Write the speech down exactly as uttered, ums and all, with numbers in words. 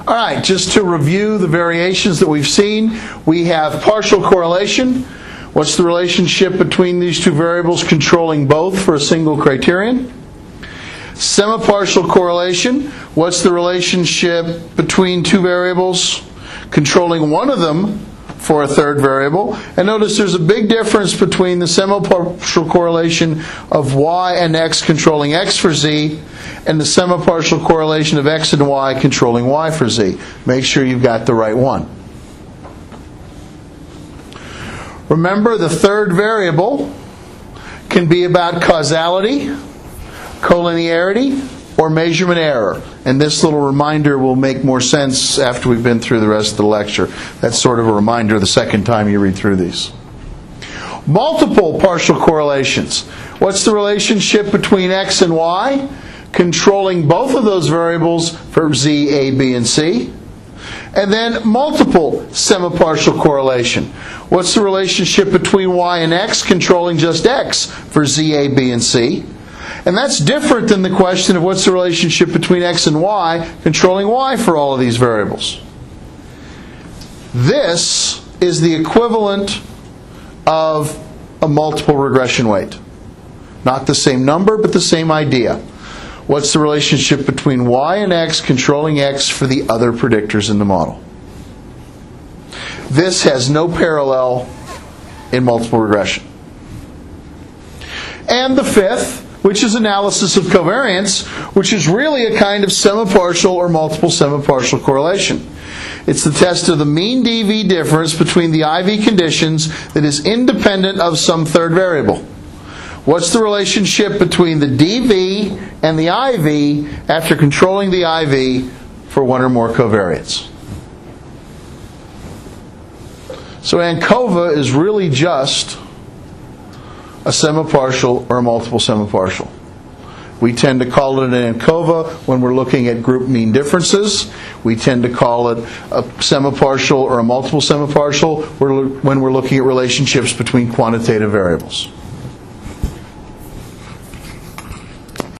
All right, just to review the variations that we've seen, we have partial correlation. What's the relationship between these two variables controlling both for a single criterion? Semipartial correlation. What's the relationship between two variables controlling one of them for a third variable? And notice there's a big difference between the semipartial correlation of y and x controlling x for z and the semipartial correlation of x and y controlling y for z. Make sure you've got the right one. Remember, the third variable can be about causality, collinearity, or measurement error. And this little reminder will make more sense after we've been through the rest of the lecture. That's sort of a reminder the second time you read through these. Multiple partial correlations. What's the relationship between x and y controlling both of those variables for z, a, b, and c? And then multiple semipartial correlation. What's the relationship between y and x controlling just x for z, a, b, and c? And that's different than the question of what's the relationship between x and y controlling y for all of these variables. This is the equivalent of a multiple regression weight. Not the same number, but the same idea. What's the relationship between y and x controlling x for the other predictors in the model? This has no parallel in multiple regression. And the fifth, which is analysis of covariance, which is really a kind of semipartial or multiple semipartial correlation. It's the test of the mean D V difference between the I V conditions that is independent of some third variable. What's the relationship between the D V and the I V after controlling the I V for one or more covariates? So ANCOVA is really just a semipartial or a multiple semipartial. We tend to call it an ANCOVA when we're looking at group mean differences. We tend to call it a semipartial or a multiple semipartial when we're looking at relationships between quantitative variables.